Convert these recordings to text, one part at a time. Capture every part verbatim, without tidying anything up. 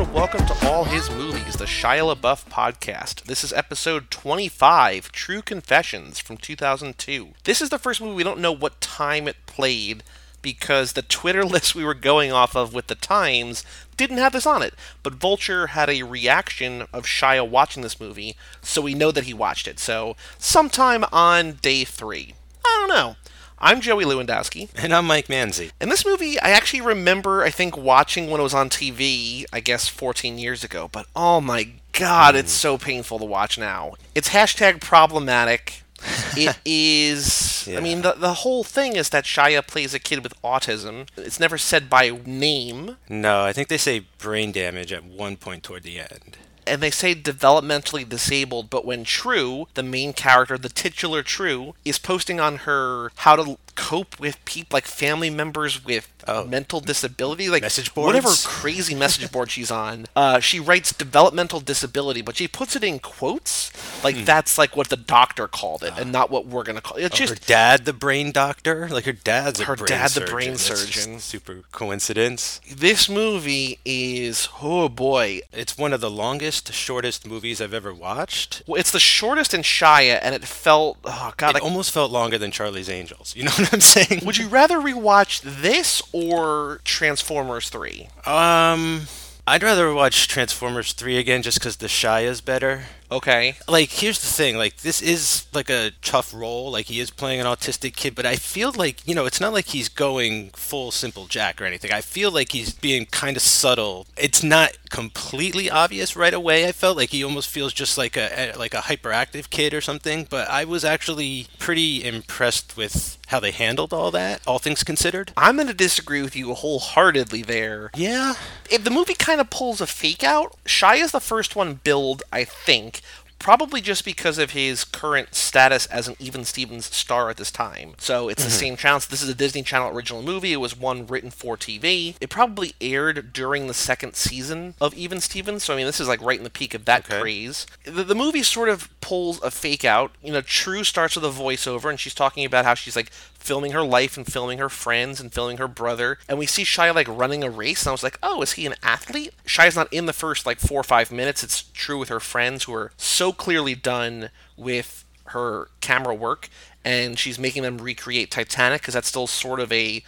welcome to All His Movies, the Shia LaBeouf podcast. This is episode twenty-five, True Confessions from two thousand two. This is the first movie we don't know what time it played because the Twitter list we were going off of with the times didn't have this on it. But Vulture had a reaction of Shia watching this movie, so we know that he watched it. So, sometime on day three. I don't know. I'm Joey Lewandowski. And I'm Mike Manzi. And this movie, I actually remember, I think, watching when it was on T V, I guess fourteen years ago. But oh my god, mm. it's so painful to watch now. It's hashtag problematic. It is... yeah. I mean, the, the whole thing is that Shia plays a kid with autism. It's never said by name. No, I think they say brain damage at one point toward the end. And they say developmentally disabled, but when True, the main character, the titular True, is posting on her how to cope with people, like family members with oh. mental disability, like message boards? Whatever crazy message board she's on, uh, she writes developmental disability, but she puts it in quotes, like hmm. that's like what the doctor called it, and not what we're gonna call it. It's oh, just her dad, the brain doctor, like her dad's a her brain dad, surgeon. the brain That's surgeon. Super coincidence. This movie is oh boy, it's one of the longest, shortest movies I've ever watched. Well, it's the shortest in Shia, and it felt oh god, it like, almost felt longer than Charlie's Angels. You know what I'm saying? Would you rather rewatch this or Transformers three? Um, I'd rather watch Transformers three again just because the Shia's better. Okay. Like, here's the thing, like, this is, like, a tough role, like, he is playing an autistic kid, but I feel like, you know, it's not like he's going full Simple Jack or anything. I feel like he's being kind of subtle. It's not completely obvious right away, I felt like he almost feels just like a, like a hyperactive kid or something, but I was actually pretty impressed with how they handled all that, all things considered. I'm going to disagree with you wholeheartedly there. Yeah? If the movie kind of pulls a fake out, Shia's the first one billed, I think, probably just because of his current status as an Even Stevens star at this time. So it's mm-hmm. the same channel. So this is a Disney Channel original movie. It was one written for T V. It probably aired during the second season of Even Stevens. So, I mean, this is like right in the peak of that okay. craze. The, the movie sort of pulls a fake out. You know, True starts with a voiceover, and she's talking about how she's like filming her life and filming her friends and filming her brother. And we see Shia like running a race. And I was like, oh, is he an athlete? Shia's not in the first like four or five minutes. It's True with her friends who are so clearly done with her camera work, and she's making them recreate Titanic because that's still sort of a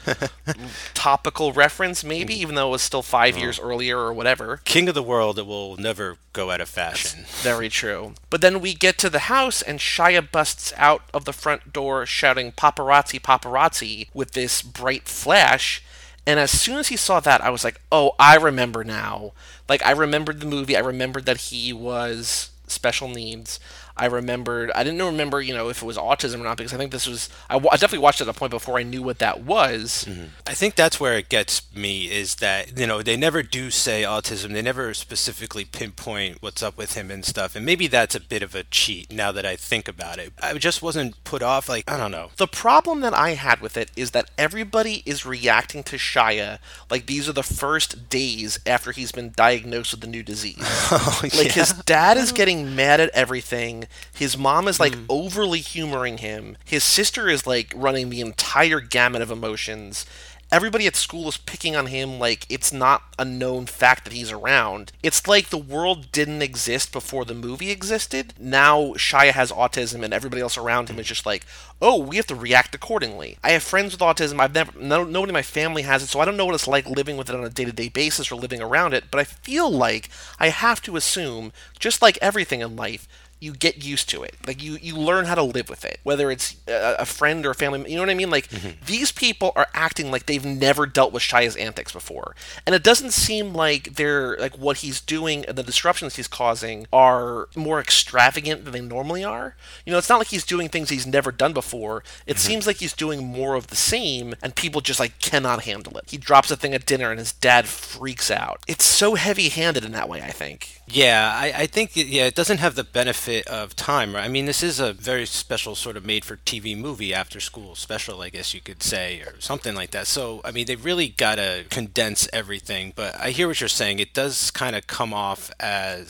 topical reference, maybe, even though it was still five oh. years earlier or whatever. King of the World, it will never go out of fashion. That's very true. But then we get to the house, and Shia busts out of the front door shouting paparazzi, paparazzi with this bright flash. And as soon as he saw that, I was like, oh, I remember now. Like, I remembered the movie. I remembered that he was special needs. I remembered, I didn't remember, you know, if it was autism or not, because I think this was, I, w- I definitely watched it at a point before I knew what that was. Mm-hmm. I think that's where it gets me, is that, you know, they never do say autism, they never specifically pinpoint what's up with him and stuff, and maybe that's a bit of a cheat now that I think about it. I just wasn't put off, like, I don't know. The problem that I had with it is that everybody is reacting to Shia like these are the first days after he's been diagnosed with the new disease. Oh, like, yeah. his dad is getting mad at everything. His mom is, like, mm. overly humoring him. His sister is, like, running the entire gamut of emotions. Everybody at school is picking on him like it's not a known fact that he's around. It's like the world didn't exist before the movie existed. Now Shia has autism and everybody else around him is just like, oh, we have to react accordingly. I have friends with autism. I've never, no, nobody in my family has it, so I don't know what it's like living with it on a day-to-day basis or living around it, but I feel like I have to assume, just like everything in life, you get used to it. Like, you, you learn how to live with it, whether it's a, a friend or a family. You know what I mean? Like, mm-hmm. these people are acting like they've never dealt with Shia's antics before. And it doesn't seem like they're, like, what he's doing and the disruptions he's causing are more extravagant than they normally are. You know, it's not like he's doing things he's never done before. It mm-hmm. seems like he's doing more of the same, and people just, like, cannot handle it. He drops a thing at dinner, and his dad freaks out. It's so heavy-handed in that way, I think. Yeah, I, I think, it, yeah, it doesn't have the benefit of time, right? I mean, this is a very special sort of made-for-T V movie, after-school special, I guess you could say, or something like that. So, I mean, they really got to condense everything, but I hear what you're saying. It does kind of come off as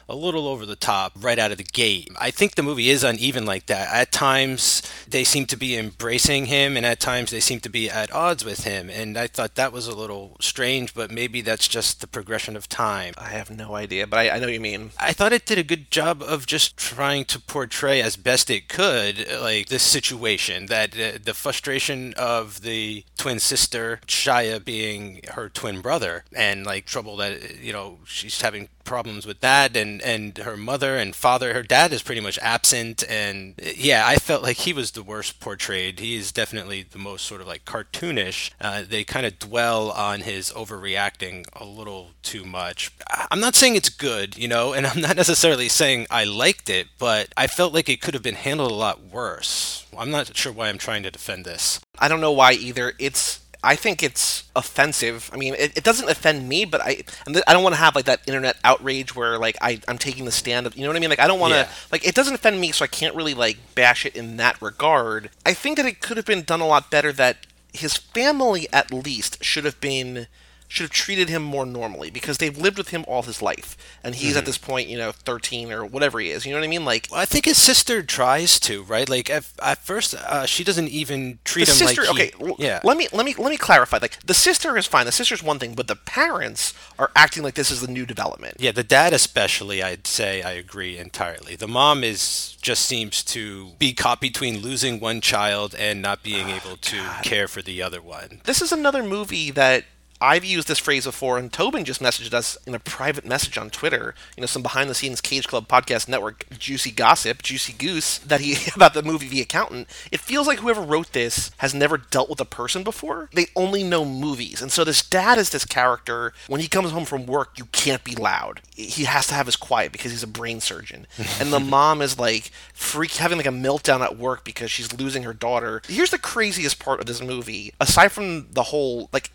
a little over the top right out of the gate. I think the movie is uneven like that. At times, they seem to be embracing him, and at times they seem to be at odds with him. And I thought that was a little strange, but maybe that's just the progression of time. I have no idea, but I, I know what you mean. I thought it did a good job of just trying to portray as best it could, like this situation, that uh, the frustration of the twin sister, Shia being her twin brother, and like trouble that, you know, she's having problems with that, and and her mother and father, her dad is pretty much absent, and yeah, I felt like he was the worst portrayed. He is definitely the most sort of like cartoonish. Uh, they kind of dwell on his overreacting a little too much. I'm not saying it's good, you know, and I'm not necessarily saying I liked it, but I felt like it could have been handled a lot worse. I'm not sure why I'm trying to defend this. I don't know why either. It's I think it's offensive. I mean, it, it doesn't offend me, but I and th- I don't want to have like that internet outrage where like I I'm taking the stand of, you know what I mean? Like I don't want to Yeah. like it doesn't offend me, so I can't really like bash it in that regard. I think that it could have been done a lot better. That his family at least should have been should have treated him more normally, because they've lived with him all his life, and he's Mm-hmm. at this point, you know, thirteen or whatever he is. You know what I mean? Like Well, I think his sister tries to, right? Like at, at first, uh, she doesn't even treat the him sister, like he, okay, l- yeah. let me let me let me clarify. Like the sister is fine. The sister's one thing, but the parents are acting like this is the new development. Yeah, the dad especially, I'd say I agree entirely. The mom is just seems to be caught between losing one child and not being able to care for the other one. This is another movie that I've used this phrase before, and Tobin just messaged us in a private message on Twitter. You know, some behind the scenes Cage Club podcast network juicy gossip, juicy goose that he about the movie The Accountant. It feels like whoever wrote this has never dealt with a person before. They only know movies, and so this dad is this character. When he comes home from work, you can't be loud. He has to have his quiet because he's a brain surgeon, and the mom is like freak having like a meltdown at work because she's losing her daughter. Here's the craziest part of this movie, aside from the whole like.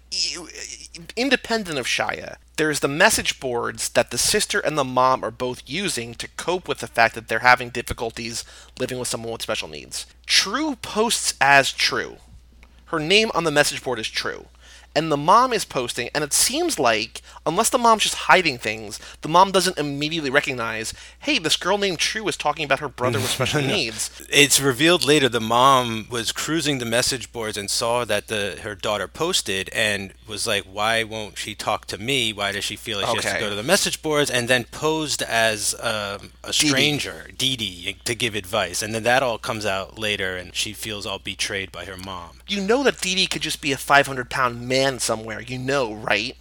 Independent of Shia, there's the message boards that the sister and the mom are both using to cope with the fact that they're having difficulties living with someone with special needs. True posts as True. Her name on the message board is True. And the mom is posting, and it seems like, unless the mom's just hiding things, the mom doesn't immediately recognize, hey, this girl named True is talking about her brother with special needs. It's revealed later the mom was cruising the message boards and saw that the her daughter posted and was like, why won't she talk to me? Why does she feel like she has Okay. to go to the message boards? And then posed as um, a stranger, Dee Dee, to give advice. And then that all comes out later, and she feels all betrayed by her mom. You know that Dee Dee could just be a five hundred pound man somewhere. You know, right?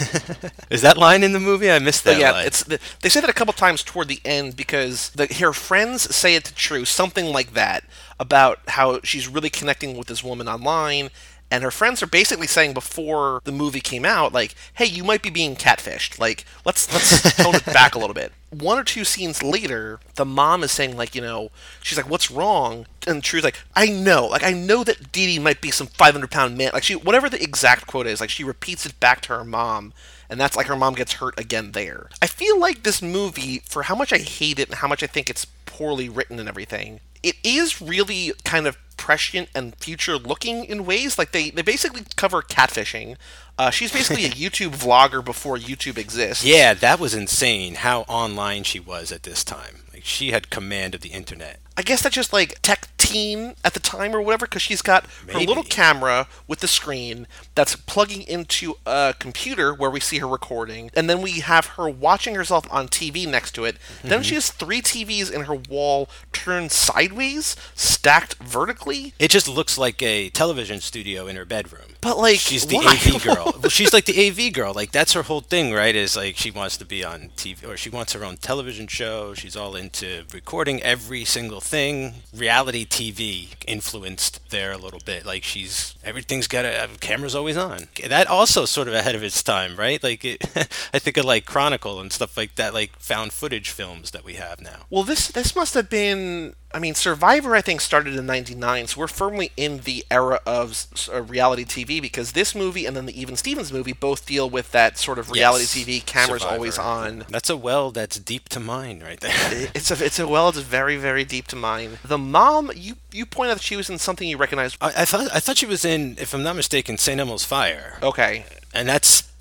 Is that line in the movie? I missed that But yeah, line. it's the, they say that a couple times toward the end because the, her friends say it to True, something like that, about how she's really connecting with this woman online. And her friends are basically saying before the movie came out, like, "Hey, you might be being catfished. Like, let's let's tone it back a little bit." One or two scenes later, the mom is saying, like, you know, she's like, "What's wrong?" And True's like, "I know, like, I know that Dee Dee might be some five hundred pound man." Like, she, whatever the exact quote is, like, she repeats it back to her mom, and that's like her mom gets hurt again there. I feel like this movie, for how much I hate it and how much I think it's poorly written and everything, it is really kind of prescient and future looking in ways. Like they, they basically cover catfishing. Uh, she's basically a YouTube vlogger before YouTube exists. Yeah, that was insane how online she was at this time. Like she had command of the internet. I guess that's just like tech teen at the time or whatever, because she's got her Maybe. little camera with the screen that's plugging into a computer where we see her recording, and then we have her watching herself on T V next to it. Then she has three T Vs in her wall turned sideways, stacked vertically. It just looks like a television studio in her bedroom. But like, She's the why? A V girl. Well, she's like the A V girl. Like that's her whole thing, right? Is like she wants to be on T V, or she wants her own television show. She's all into recording every single thing. Reality T V influenced there a little bit. Like she's everything's got a, a camera's always on. That also sort of ahead of its time, right? Like it, I think of like Chronicle and stuff like that, like found footage films that we have now. Well, this this must have been. I mean, Survivor, I think, started in ninety-nine, so we're firmly in the era of s- uh, reality T V, because this movie and then the Even Stevens movie both deal with that sort of reality Yes. T V, cameras Survivor. always on. That's a well that's deep to mine right there. It's a it's a well, it's very very deep to mine. The mom, you you pointed out that she was in something you recognized. I, I thought I thought she was in, if I'm not mistaken, Saint Elmo's Fire. Okay, And that's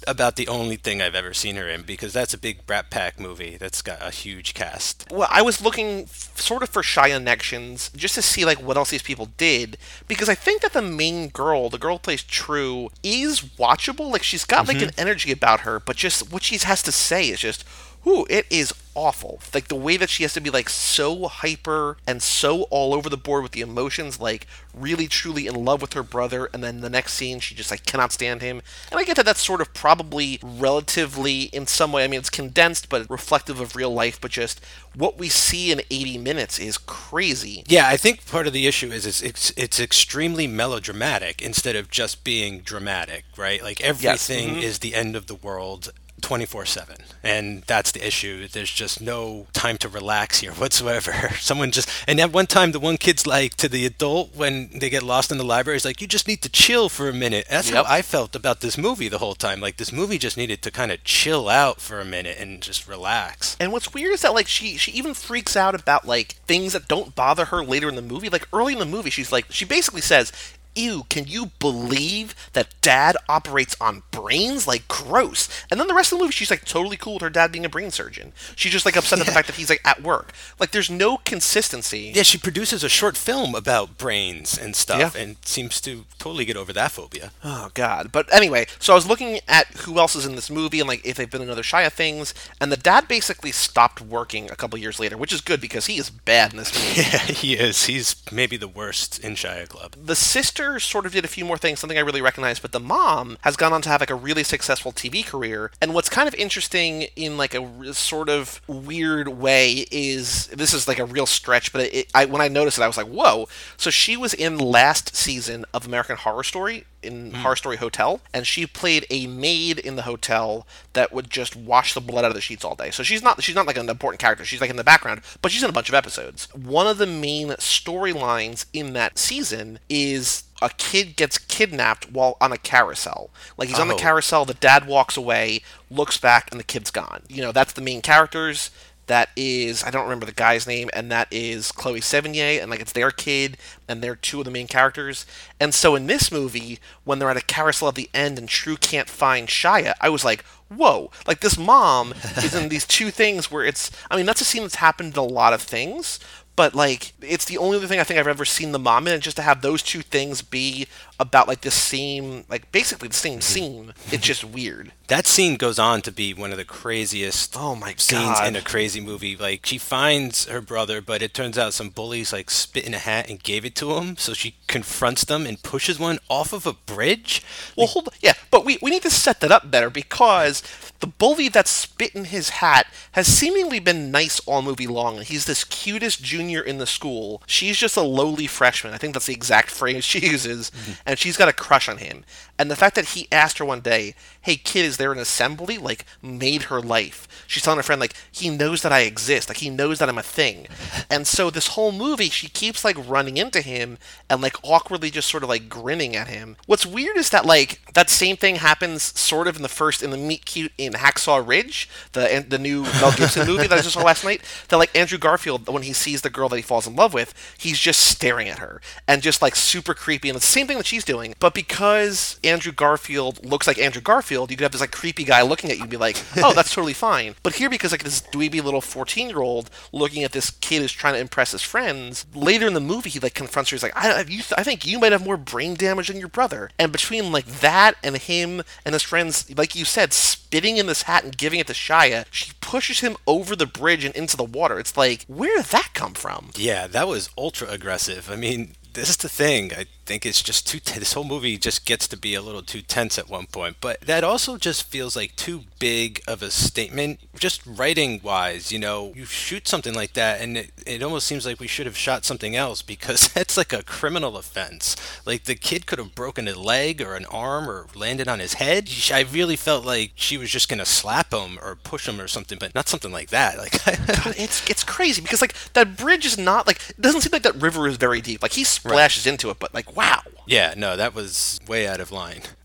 about the only thing I've ever seen her in because that's a big Brat Pack movie that's got a huge cast. Well, I was looking f- sort of for Shia connections just to see like what else these people did because I think that the main girl, the girl who plays True, is watchable. Like she's got like an energy about her, but just what she has to say is just, whoo, it is awful. Like the way that she has to be like so hyper and so all over the board with the emotions, like really truly in love with her brother, and then the next scene she just like cannot stand him. And I get that that's sort of probably relatively in some way, I mean it's condensed but reflective of real life, but just what we see in eighty minutes is crazy. Yeah, I think part of the issue is it's it's, it's extremely melodramatic instead of just being dramatic, right? Like everything Yes. Mhm. is the end of the world twenty-four seven, and that's the issue. There's just no time to relax here whatsoever. Someone just, and at one time the one kid's like to the adult when they get lost in the library, he's like, you just need to chill for a minute. That's Yep. how I felt about this movie the whole time. Like this movie just needed to kind of chill out for a minute and just relax. And what's weird is that like she she even freaks out about like things that don't bother her later in the movie. Like early in the movie, she's like she basically says, "Ew, can you believe that dad operates on brains? Like gross." And then the rest of the movie, she's like totally cool with her dad being a brain surgeon. She's just like upset at the fact that he's like at work. Like there's no consistency. Yeah, she produces a short film about brains and stuff Yeah. and seems to totally get over that phobia. Oh God! But anyway, so I was looking at who else is in this movie and like if they've been in other Shia things, and the dad basically stopped working a couple years later, which is good because he is bad in this movie. Yeah, he is. He's maybe the worst in Shia Club. The sister sort of did a few more things, something I really recognize, but the mom has gone on to have like a really successful T V career. And what's kind of interesting in like a r- sort of weird way is this is like a real stretch, but it, I when I noticed it, I was like, whoa! So she was in last season of American Horror Story in Horror Story Hotel, and she played a maid in the hotel that would just wash the blood out of the sheets all day. So she's not she's not like an important character. She's like in the background, but she's in a bunch of episodes. One of the main storylines in that season is a kid gets kidnapped while on a carousel. Like he's on the Oh. carousel, the dad walks away, looks back, and the kid's gone. You know, that's the main characters. That is, I don't remember the guy's name, and that is Chloe Sevigny, and like it's their kid, and they're two of the main characters. And so in this movie, when they're at a carousel at the end and True can't find Shia, I was like, whoa, like this mom is in these two things where it's, I mean, that's a scene that's happened in a lot of things, but like it's the only other thing I think I've ever seen the mom in, and just to have those two things be about like the same, like basically the same scene, it's just weird. That scene goes on to be one of the craziest Oh my scenes God. in a crazy movie. Like she finds her brother, but it turns out some bullies like spit in a hat and gave it to him. So she confronts them and pushes one off of a bridge. Well, hold yeah, but we, we need to set that up better because the bully that spit in his hat has seemingly been nice all movie long, and he's this cutest junior in the school. She's just a lowly freshman. I think that's the exact phrase she uses, and she's got a crush on him. And the fact that he asked her one day, "Hey kid, is there an assembly?" like made her life. She's telling her friend like he knows that I exist, like he knows that I'm a thing. And so this whole movie, she keeps like running into him and like awkwardly just sort of like grinning at him. What's weird is that like that same thing happens sort of in the first in the meet cute in Hacksaw Ridge, the the new Mel Gibson movie that I just saw last night. That like Andrew Garfield, when he sees the girl that he falls in love with, he's just staring at her and just like super creepy. And it's the same thing that she's doing, but because Andrew Garfield looks like Andrew Garfield, you could have this like creepy guy looking at you and be like, oh, that's totally fine. But here, because like this dweeby little fourteen year old looking at this kid who's trying to impress his friends, later in the movie he like confronts her. He's like, I, you, I think you might have more brain damage than your brother. And between like that and him and his friends, like you said, spitting in this hat and giving it to Shia, she pushes him over the bridge and into the water. It's like, where did that come from? Yeah, that was ultra aggressive. I mean, this is the thing. I think it's just too. T- this whole movie just gets to be a little too tense at one point. But that also just feels like too big of a statement, just writing wise. You know, you shoot something like that, and it, it almost seems like we should have shot something else because that's like a criminal offense. Like the kid could have broken a leg or an arm or landed on his head. I really felt like she was just gonna slap him or push him or something, but not something like that. Like God, it's it's crazy because like that bridge is not like it doesn't seem like that river is very deep. Like he splashes into it, but like wow. Yeah, no, that was way out of line.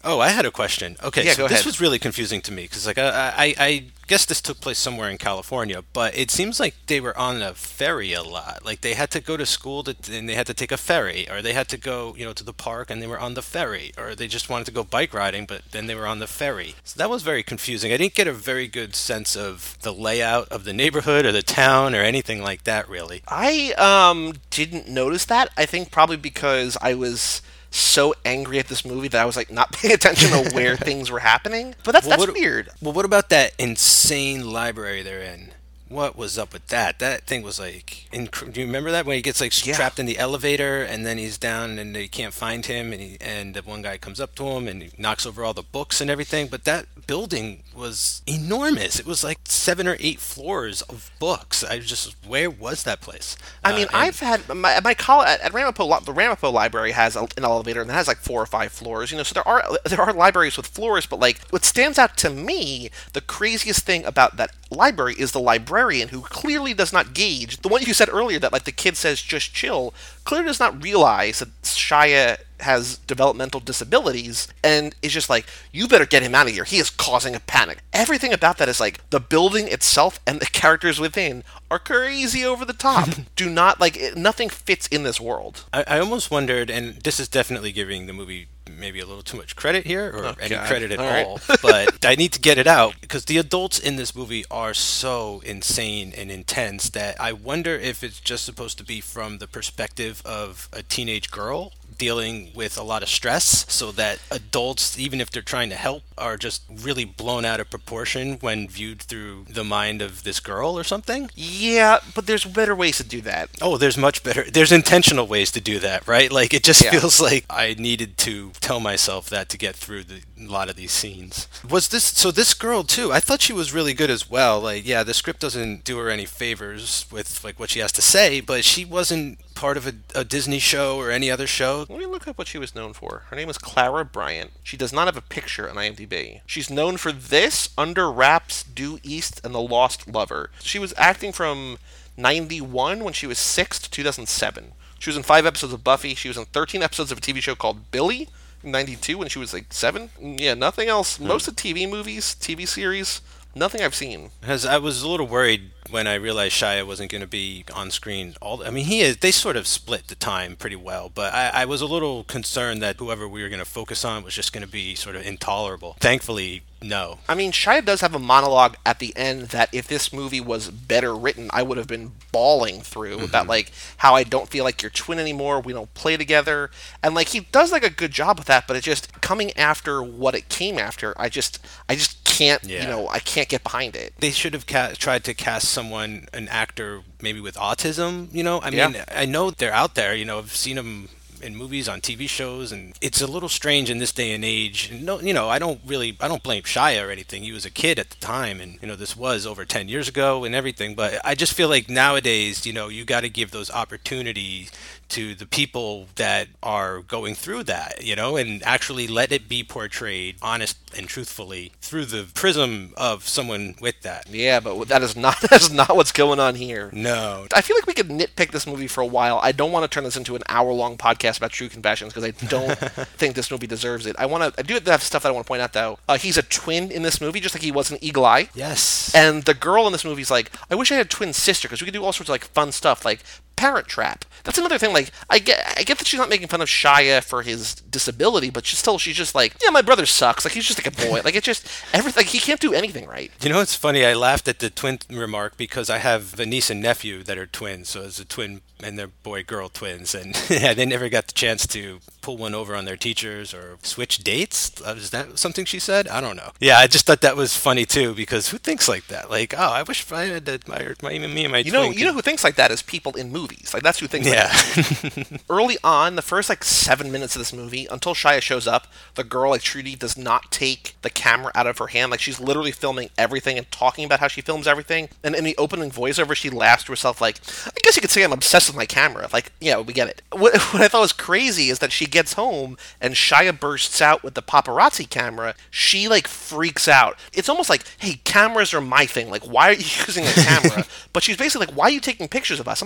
Oh, I had a question. Okay, Yeah, so go this ahead. was really confusing to me because, like, I, I, I guess this took place somewhere in California, but it seems like they were on a ferry a lot. Like, they had to go to school to, and they had to take a ferry, or they had to go, you know, to the park and they were on the ferry, or they just wanted to go bike riding, but then they were on the ferry. So that was very confusing. I didn't get a very good sense of the layout of the neighborhood or the town or anything like that, really. I um didn't notice that. I think probably because I was so angry at this movie that I was like not paying attention to where things were happening. But that's Well, that's what, weird. well, what about that insane library they're in? What was up with that? That thing was like, inc- do you remember that when he gets like Yeah. trapped in the elevator and then he's down and they can't find him and he, and the one guy comes up to him and he knocks over all the books and everything. But that building was enormous. It was like seven or eight floors of books. I just, where was that place? I Uh, mean, and I've had my my college at, at Ramapo. Li- The Ramapo Library has a, an elevator and it has like four or five floors. You know, so there are there are libraries with floors. But like, what stands out to me, the craziest thing about that library is the librarian who clearly does not gauge the one you said earlier that like the kid says just chill. Clearly does not realize that Shia has developmental disabilities and is just like, you better get him out of here. He is causing a panic. Everything about that is like the building itself and the characters within are crazy over the top. Do not like it, nothing fits in this world. I, I almost wondered, and this is definitely giving the movie maybe a little too much credit here, or Oh, any God. credit at All right. all, but I need to get it out because the adults in this movie are so insane and intense that I wonder if it's just supposed to be from the perspective of a teenage girl dealing with a lot of stress, so that adults, even if they're trying to help, are just really blown out of proportion when viewed through the mind of this girl or something. Yeah, but there's better ways to do that. Oh, there's much better. There's intentional ways to do that, right? Like it just Yeah. feels like I needed to tell myself that to get through the, a lot of these scenes. Was this so? This girl too. I thought she was really good as well. Like, yeah, the script doesn't do her any favors with like what she has to say, but she wasn't part of a, a Disney show or any other show. Let me look up what she was known for. Her name is Clara Bryant. She does not have a picture on IMDb. She's known for this, Under Wraps, Due East, and The Lost Lover. She was acting from ninety-one when she was six to two thousand seven. She was in five episodes of Buffy. She was in thirteen episodes of a T V show called Billy in ninety-two when she was like seven. Yeah, nothing else. Most of T V movies, T V series, nothing I've seen. Because I was a little worried when I realized Shia wasn't going to be on screen. All I mean, he is. They sort of split the time pretty well, but I, I was a little concerned that whoever we were going to focus on was just going to be sort of intolerable. Thankfully, no. I mean, Shia does have a monologue at the end that if this movie was better written, I would have been bawling through about like how I don't feel like your twin anymore. We don't play together, and like he does like a good job with that. But it just coming after what it came after, I just, I just can't, Yeah. you know, I can't get behind it. They should have ca- tried to cast someone, an actor, maybe with autism. You know, I Yeah. mean, I know they're out there. You know, I've seen them in movies, on T V shows, and it's a little strange in this day and age. And no, you know, I don't really, I don't blame Shia or anything. He was a kid at the time, and you know, this was over ten years ago and everything. But I just feel like nowadays, you know, you got to give those opportunities to the people that are going through that, you know, and actually let it be portrayed honest and truthfully through the prism of someone with that. Yeah, but that is not that is not what's going on here. No. I feel like we could nitpick this movie for a while. I don't want to turn this into an hour-long podcast about True Confessions because I don't think this movie deserves it. I want to. I do have stuff that I want to point out though. Uh, he's a twin in this movie, just like he was in Eagle Eye. Yes. And the girl in this movie is like, I wish I had a twin sister because we could do all sorts of like fun stuff, like Parent Trap. That's another thing. Like, I get, I get that she's not making fun of Shia for his disability, but she's still, she's just like, yeah, my brother sucks. Like, he's just like a boy. Like, it's just everything. Like, he can't do anything right. You know, it's funny. I laughed at the twin remark because I have a niece and nephew that are twins. So it's a twin and they're boy-girl twins. And yeah, they never got the chance to pull one over on their teachers or switch dates. Uh, Is that something she said? I don't know. Yeah, I just thought that was funny too because who thinks like that? Like, oh, I wish I had that, my, my, me and my You twin know, you could- know who thinks like that is people in movies. Like, that's who thinks like Yeah. that. Early on, the first like seven minutes of this movie, until Shia shows up, the girl, like Trudy, does not take the camera out of her hand. Like, she's literally filming everything and talking about how she films everything. And in the opening voiceover, she laughs to herself like, I guess you could say I'm obsessed with my camera. Like, yeah, we get it. What, what I thought was crazy is that she gets home and Shia bursts out with the paparazzi camera. She like freaks out. It's almost like, hey, cameras are my thing. Like, why are you using a camera? But she's basically like, why are you taking pictures of us? I'm like,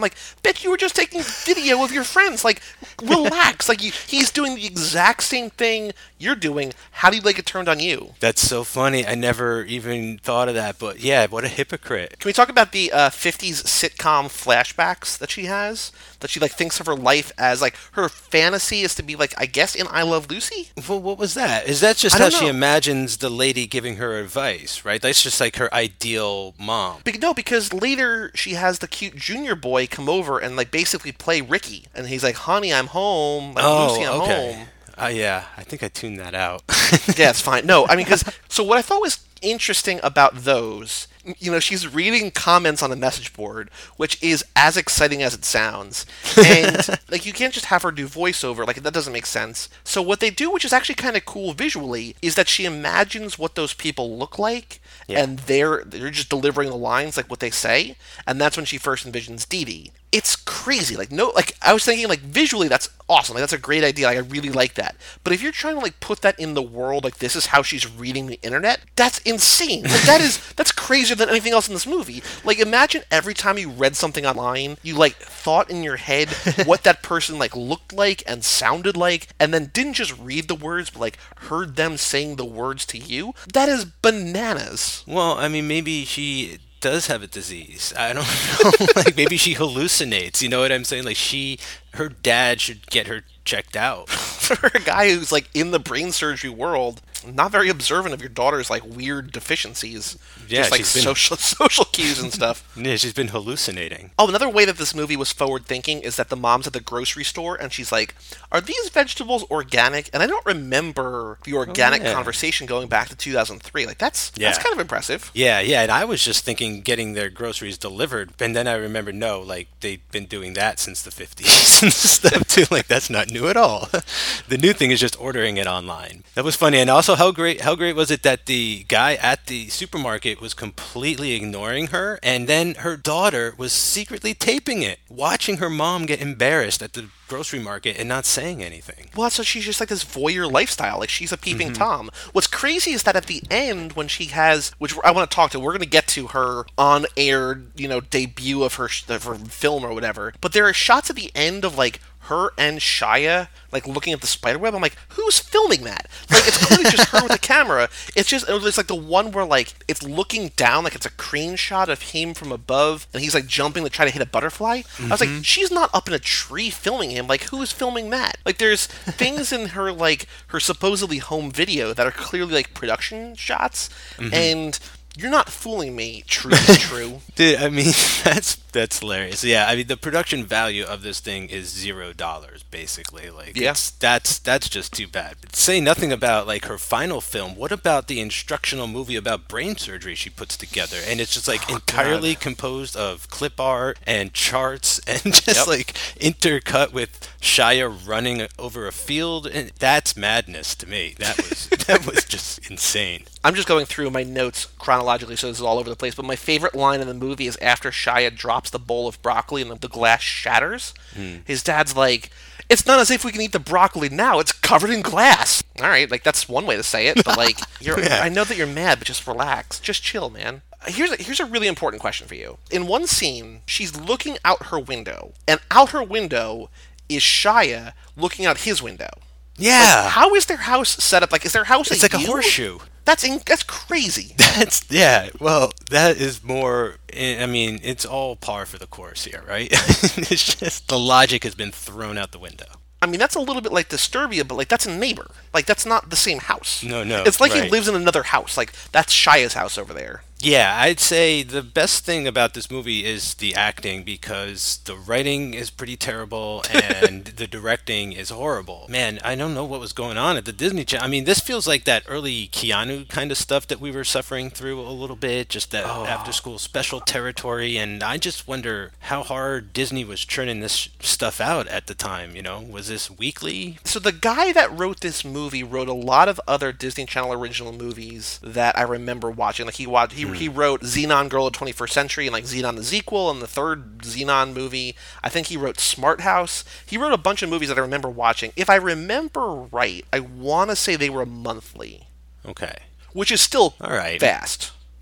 bitch, you were just taking video of your friends. Like, relax. Like, you, he's doing the exact same thing you're doing. How do you like it turned on you? That's so funny. I never even thought of that. But yeah, what a hypocrite. Can we talk about the uh, fifties sitcom flashbacks that she has? That she, like, thinks of her life as, like, her fantasy is to be, like, I guess in I Love Lucy? Well, what was that? Is that just I how don't she know. imagines the lady giving her advice, right? That's just like her ideal mom. Be- no, because later she has the cute junior boy come over and, like, basically play Ricky. And he's like, honey, I'm home. Like, Oh, Lucy, I'm okay. home. Uh, yeah, I think I tuned that out. Yeah, it's fine. No, I mean, because so what I thought was interesting about those, you know, she's reading comments on a message board, which is as exciting as it sounds, and like you can't just have her do voiceover, like that doesn't make sense. So what they do, which is actually kind of cool visually, is that she imagines what those people look like, Yeah. and they're they're just delivering the lines like what they say, and that's when she first envisions Dee Dee. It's crazy. Like no, like I was thinking, like visually, that's awesome. Like that's a great idea. Like I really like that. But if you're trying to like put that in the world, like this is how she's reading the internet, that's insane. Like that is that's crazier than anything else in this movie. Like imagine every time you read something online, you like thought in your head what that person like looked like and sounded like, and then didn't just read the words, but like heard them saying the words to you. That is bananas. Well, I mean, maybe she does have a disease. I don't know. Like maybe she hallucinates. You know what I'm saying? Like she, her dad should get her checked out. For a guy who's like in the brain surgery world, not very observant of your daughter's like weird deficiencies. Yeah, just like she's been- social social cues and stuff. Yeah, she's been hallucinating. Oh, another way that this movie was forward thinking is that the mom's at the grocery store and she's like, "Are these vegetables organic?" And I don't remember the organic yeah. conversation going back to two thousand three. Like that's Yeah. that's kind of impressive. Yeah, yeah, and I was just thinking getting their groceries delivered, and then I remember no, like they've been doing that since the fifties and stuff too. Like that's not new at all. The new thing is just ordering it online. That was funny, and also how great how great was it that the guy at the supermarket was completely ignoring her, and then her daughter was secretly taping it, watching her mom get embarrassed at the grocery market and not saying anything. Well, so she's just like this voyeur lifestyle. Like she's a peeping Tom. What's crazy is that at the end, when she has, which I want to talk to, we're going to get to her on-air, you know, debut of her of her film or whatever. But there are shots at the end of like her and Shia like looking at the spider web. I'm like, who's filming that? Like it's clearly just her with the camera. It's just it's like the one where like it's looking down, like it's a crane shot of him from above, and he's like jumping to try to hit a butterfly. I was like, she's not up in a tree filming him. Like who is filming that? Like there's things in her like her supposedly home video that are clearly like production shots, and you're not fooling me. True, true. Dude, I mean, that's that's hilarious. Yeah, I mean, the production value of this thing is zero dollars, basically. Like, Yeah. it's, that's that's just too bad. Say nothing about like her final film. What about the instructional movie about brain surgery she puts together? And it's just like entirely composed of clip art and charts, and just Yep. like intercut with Shia running over a field. And that's madness to me. That was that was just insane. I'm just going through my notes chronologically, so this is all over the place. But my favorite line in the movie is after Shia drops the bowl of broccoli and the, the glass shatters. His dad's like, "It's not as if we can eat the broccoli now. It's covered in glass." All right, like that's one way to say it. But like, you're, Yeah. I know that you're mad, but just relax, just chill, man. Here's a, here's a really important question for you. In one scene, she's looking out her window, and out her window is Shia looking out his window. Yeah. How is their house set up? Like, is their house It's like a U? horseshoe. That's in, that's crazy. That's yeah. Well, that is more. I mean, it's all par for the course here, right? It's just the logic has been thrown out the window. I mean, that's a little bit like Disturbia, but like that's a neighbor. Like that's not the same house. No, no, It's like he right. lives in another house. Like that's Shia's house over there. Yeah, I'd say the best thing about this movie is the acting, because the writing is pretty terrible and the directing is horrible. Man, I don't know what was going on at the Disney Channel. I mean, this feels like that early Keanu kind of stuff that we were suffering through a little bit, just that after school special territory. And I just wonder how hard Disney was churning this stuff out at the time, you know? Was this weekly? So the guy that wrote this movie wrote a lot of other Disney Channel original movies that I remember watching. Like he watched, he he wrote Xenon Girl of twenty-first Century and like Xenon the Sequel and the third Xenon movie. I think he wrote Smart House. He wrote a bunch of movies that I remember watching. If I remember right, I want to say they were monthly, Okay. which is still All right. fast.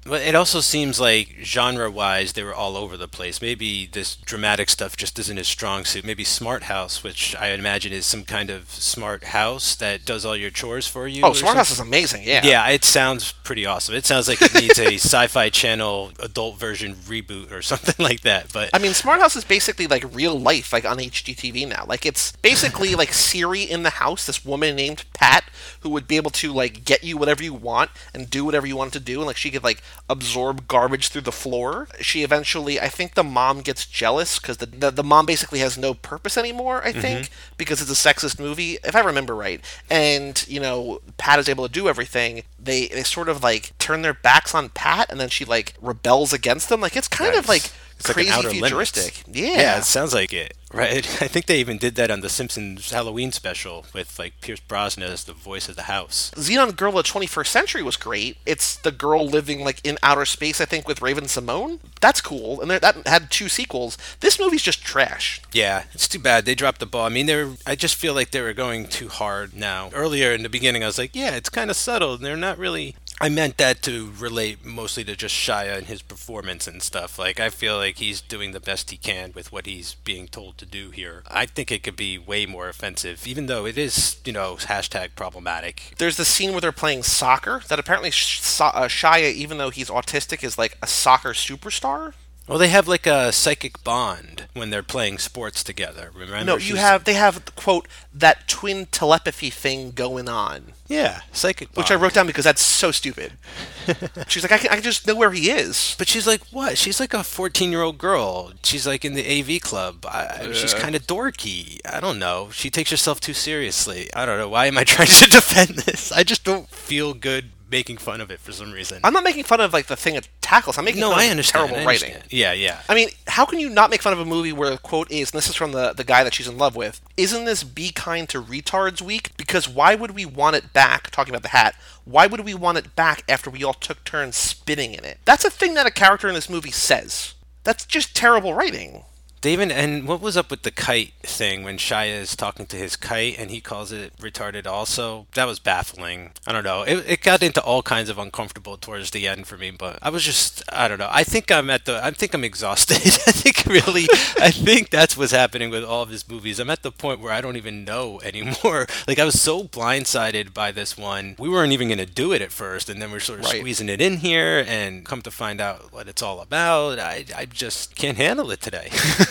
But it also seems like genre-wise they were all over the place. Maybe this dramatic stuff just isn't his strong suit. Maybe Smart House, which I imagine is some kind of smart house that does all your chores for you Oh, or Smart House is something. amazing. Yeah. Yeah, it sounds pretty awesome. It sounds like it needs a Sci-Fi Channel adult version reboot or something like that. But I mean, Smart House is basically like real life, like on H G T V now. Like it's basically like Siri in the house. This woman named Pat who would be able to like get you whatever you want and do whatever you want to do, and like she could like absorb garbage through the floor. She eventually, I think, the mom gets jealous because the, the the mom basically has no purpose anymore. I think because it's a sexist movie, if I remember right. And you know, Pat is able to do everything. They they sort of like turn their backs on Pat, and then she like rebels against them. Like it's kind of like nice. It's like an crazy Outer futuristic. Limits. Yeah. Yeah, it sounds like it. Right. I think they even did that on the Simpsons Halloween special with like Pierce Brosnan as the voice of the house. Xenon Girl of twenty-first Century was great. It's the girl living like in outer space, I think, with Raven Simone. That's cool, and there- that had two sequels. This movie's just trash. Yeah, it's too bad they dropped the ball. I mean, they're. I just feel like they were going too hard now. Earlier in the beginning, I was like, yeah, it's kind of subtle. They're not really. I meant that to relate mostly to just Shia and his performance and stuff. Like, I feel like he's doing the best he can with what he's being told to do here. I think it could be way more offensive, even though it is, you know, hashtag problematic. There's the scene where they're playing soccer that apparently Sh- Sa- uh, Shia, even though he's autistic, is like a soccer superstar. Well, they have like a psychic bond when they're playing sports together. Remember? No, you She's- have they have quote that twin telepathy thing going on, Yeah, psychic bond. which I wrote down because that's so stupid. She's like, I can, I can just know where he is. But she's like, what? She's like a fourteen-year-old girl. She's like in the A V club. I, she's kind of dorky. I don't know. She takes herself too seriously. I don't know. Why am I trying to defend this? I just don't feel good making fun of it for some reason. I'm not making fun of like the thing it tackles. I'm making no, fun I of understand. terrible I writing. understand. Yeah, yeah. I mean, how can you not make fun of a movie where the quote is, and this is from the, the guy that she's in love with, isn't this Be Kind to Retards week? Because why would we want it back, talking about the hat, why would we want it back after we all took turns spitting in it? That's a thing that a character in this movie says. That's just terrible writing. David, and what was up with the kite thing when Shia is talking to his kite and he calls it retarded also? That was baffling. I don't know. It, it got into all kinds of uncomfortable towards the end for me, but I was just, I don't know. I think I'm at the, I think I'm exhausted. I think really, I think that's what's happening with all of his movies. I'm at the point where I don't even know anymore. Like I was so blindsided by this one. We weren't even going to do it at first, and then we're sort of Right. squeezing it in here and come to find out what it's all about. I, I just can't handle it today.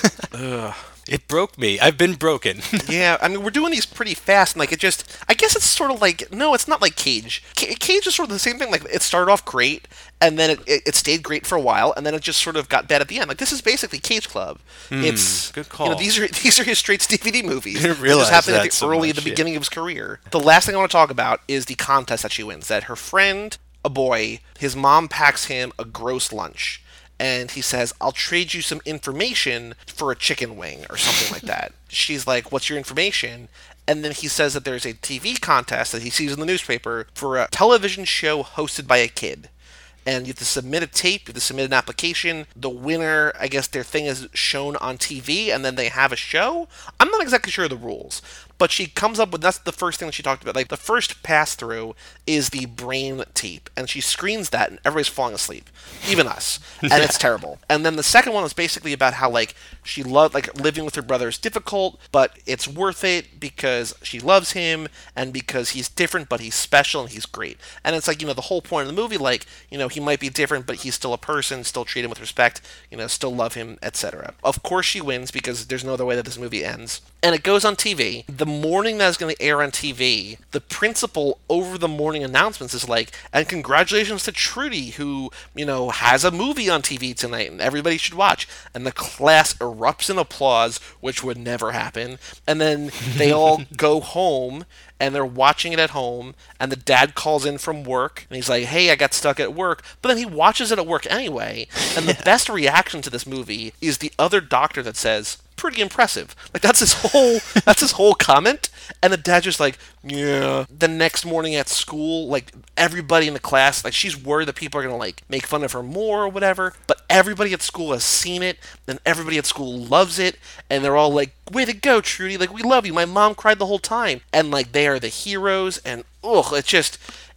It broke me. I've been broken. Yeah, I mean, we're doing these pretty fast, and like it just, I guess it's sort of like, no, it's not like Cage. C- Cage is sort of the same thing. Like it started off great, and then it, it, it stayed great for a while, and then it just sort of got bad at the end. Like this is basically Cage Club. it's good You know, call. these are these are his straight D V D movies. Didn't It realize just happened that at the so early, much, the yeah. beginning of his career. The last thing I want to talk about is the contest that she wins. That her friend, a boy, his mom packs him a gross lunch. And he says, I'll trade you some information for a chicken wing or something like that. She's like, what's your information? And then he says that there's a T V contest that he sees in the newspaper for a television show hosted by a kid. And you have to submit a tape, you have to submit an application. The winner, I guess their thing is shown on T V, and then they have a show. I'm not exactly sure of the rules. But she comes up with, that's the first thing that she talked about. Like, the first pass through is the brain tape. And she screens that, and everybody's falling asleep. Even us. And it's terrible. And then the second one is basically about how, like, she loved, like, living with her brother is difficult, but it's worth it because she loves him, and because he's different, but he's special, and he's great. And it's like, you know, the whole point of the movie, like, you know, he might be different, but he's still a person, still treat him with respect, you know, still love him, et cetera. Of course she wins, because there's no other way that this movie ends. And it goes on T V. The morning that is going to air on T V, the principal over the morning announcements is like, and congratulations to Trudy, who, you know, has a movie on T V tonight, and everybody should watch. And the class erupts in applause, which would never happen. And then they all go home, and they're watching it at home, and the dad calls in from work, and he's like, hey, I got stuck at work. But then he watches it at work anyway, and the best reaction to this movie is the other doctor that says, pretty impressive. Like, that's his whole, that's his whole comment, and the dad's just like, yeah. The next morning at school, like, everybody in the class, like, she's worried that people are gonna, like, make fun of her more or whatever, but everybody at school has seen it, and everybody at school loves it, and they're all like, way to go, Trudy, like, we love you, my mom cried the whole time, and, like, they are the heroes, and, ugh, it's just,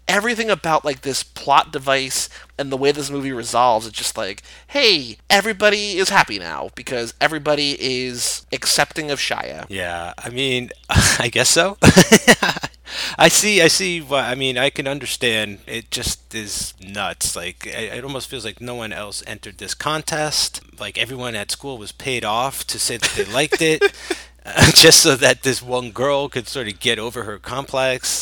everything about like this plot device and the way this movie resolves, it's just like, hey, everybody is happy now because everybody is accepting of Shia. Yeah, I mean, I guess so. I see, I see what, I mean, I can understand. It just is nuts. Like, it, it almost feels like no one else entered this contest. Like, everyone at school was paid off to say that they liked it. Uh, just so that this one girl could sort of get over her complex.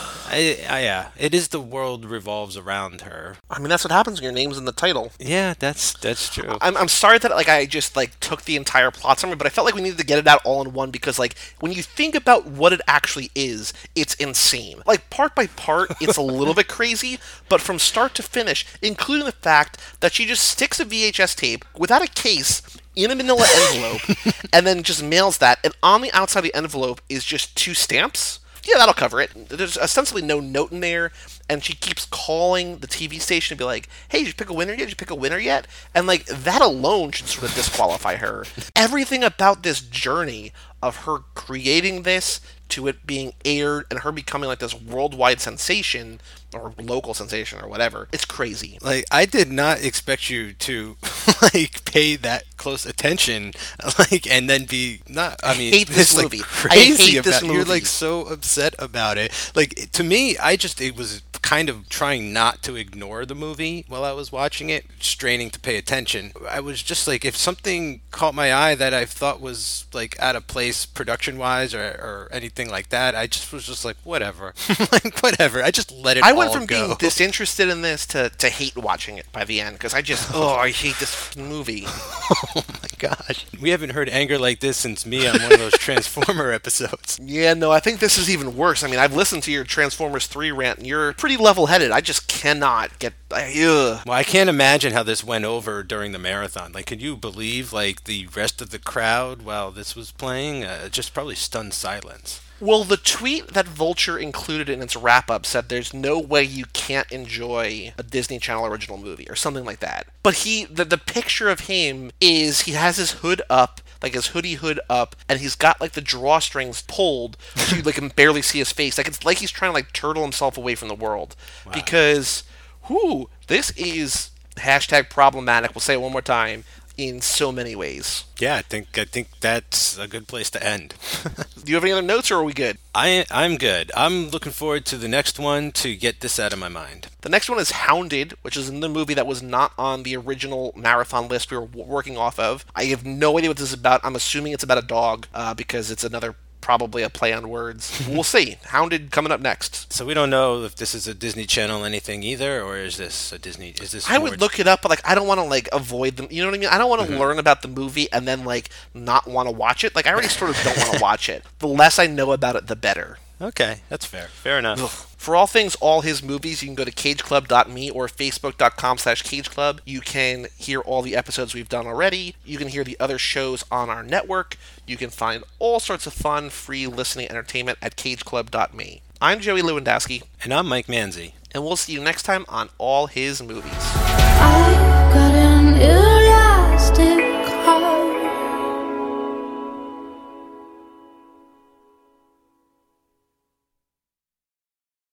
I, I, yeah, it is the world revolves around her. I mean, that's what happens when your name's in the title. Yeah, that's that's true. I'm, I'm sorry that like I just like took the entire plot summary, but I felt like we needed to get it out all in one because like when you think about what it actually is, it's insane. Like part by part, it's a little bit crazy, but from start to finish, including the fact that she just sticks a V H S tape without a case in a manila envelope and then just mails that, and on the outside of the envelope is just two stamps. Yeah, that'll cover it. There's ostensibly no note in there, and she keeps calling the T V station to be like, hey, did you pick a winner yet? Did you pick a winner yet? And, like, that alone should sort of disqualify her. Everything about this journey of her creating this to it being aired and her becoming, like, this worldwide sensation or local sensation or whatever, it's crazy. Like, I did not expect you to, like, pay that close attention, like, and then be not, I mean, I hate this it's, movie. Like, crazy I hate this about, movie. You're, like, so upset about it. Like, to me, I just, it was kind of trying not to ignore the movie while I was watching it, straining to pay attention. I was just like, if something caught my eye that I thought was like out of place production wise or, or anything like that, I just was just like, whatever. Like, whatever. I just let it I all went from go. being disinterested in this to, to hate watching it by the end because I just, oh, I hate this movie. Oh my gosh. We haven't heard anger like this since me on one of those Transformer episodes. Yeah, no, I think this is even worse. I mean, I've listened to your Transformers three rant, and you're pretty level-headed. I just cannot get... I, ugh. Well, I can't imagine how this went over during the marathon. Like, can you believe, like, the rest of the crowd while this was playing? Uh, just probably stunned silence. Well, the tweet that Vulture included in its wrap-up said there's no way you can't enjoy a Disney Channel original movie, or something like that. But he, the, the picture of him is, he has his hood up, like his hoodie hood up, and he's got like the drawstrings pulled so you like can barely see his face. Like it's like he's trying to like turtle himself away from the world. Wow. Because, whoo, this is hashtag problematic. We'll say it one more time. In so many ways. Yeah, I think I think that's a good place to end. Do you have any other notes, or are we good? I I'm good. I'm looking forward to the next one to get this out of my mind. The next one is Hounded, which is another movie that was not on the original marathon list we were working off of. I have no idea what this is about. I'm assuming it's about a dog uh, because it's another. Probably a play on words. We'll see. Hounded coming up next. So we don't know if this is a Disney Channel anything either, or is this a Disney? Is this? I would look it up, but like I don't want to like avoid them. You know what I mean? I don't want to mm-hmm. learn about the movie and then like not want to watch it. Like I already sort of don't want to watch it. The less I know about it, the better. Okay, that's fair. Fair enough. Ugh. For all things All His Movies, you can go to cage club dot me or facebook.com slash cageclub. You can hear all the episodes we've done already. You can hear the other shows on our network. You can find all sorts of fun, free listening entertainment at cage club dot me. I'm Joey Lewandowski. And I'm Mike Manzi. And we'll see you next time on All His Movies.